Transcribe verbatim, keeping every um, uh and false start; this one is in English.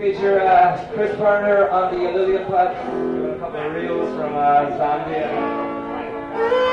feature uh, Chris Turner on the Lillian pad, doing a couple of reels from uh, Zambia.